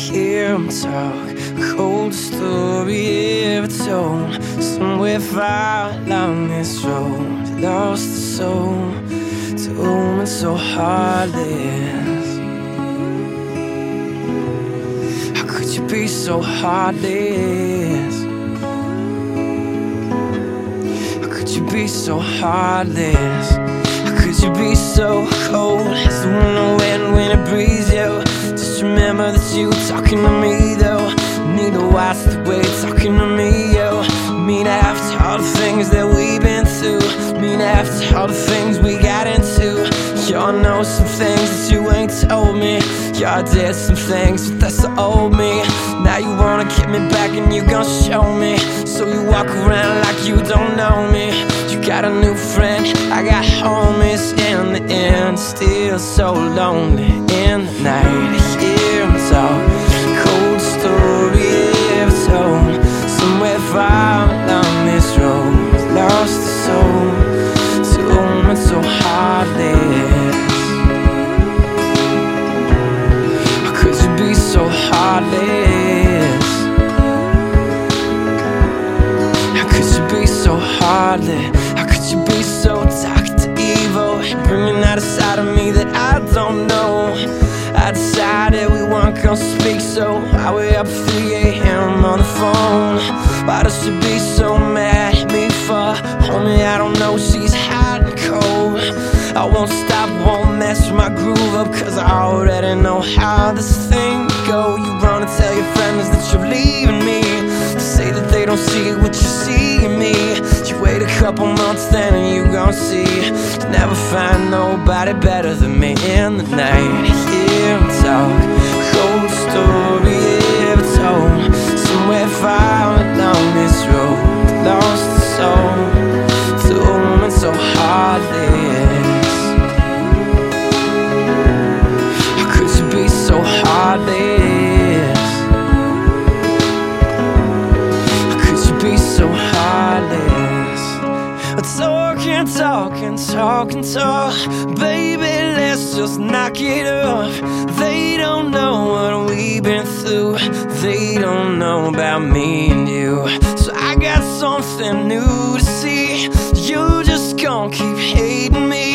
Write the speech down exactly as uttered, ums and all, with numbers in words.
hear them talk, cold story ever told. Somewhere far along this road, lost the soul to a woman so heartless. How could you be so heartless? How could you be so heartless? How could you be so cold as the winter wind when it breathes you? Just remember that you talking to me though. Need to watch the way you're talking to me, yo. Mean after all the things that we've been through, mean after all the things we got into. Y'all know some things that you ain't told me. Y'all did some things, but that's the old me. Now you wanna get me back and you gon' show me. So you walk around like you don't know me. You got a new friend, I got homies. In the end, still so lonely. In the night, I hear them talk, cold story ever told. Somewhere far along this road, lost the soul to a woman so heartless. How could you be so heartless? How could you be so heartless? How could you be so dark to evil, bringing out a side of me that I don't know? I decided we weren't gonna speak, so I wait up three A M on the phone. Why does she be so mad at me for? Homie, I don't know, she's hot and cold. I won't stop, won't mess with my groove up, cause I already know how this thing go. You run and tell your friends that you're leaving me, to say that they don't see what you see in me. You wait a couple months then and you gon' see, you never find nobody better than me. In the night, hear them talk, cold story ever told. Somewhere far along this road, lost the soul to a woman so heartless. How could you be so heartless? How could you be so heartless? Talk and talk and talk and talk, baby, let's just knock it off. They don't know what we've been through, they don't know about me and you. So I got something new to see, you just gon' keep hating me.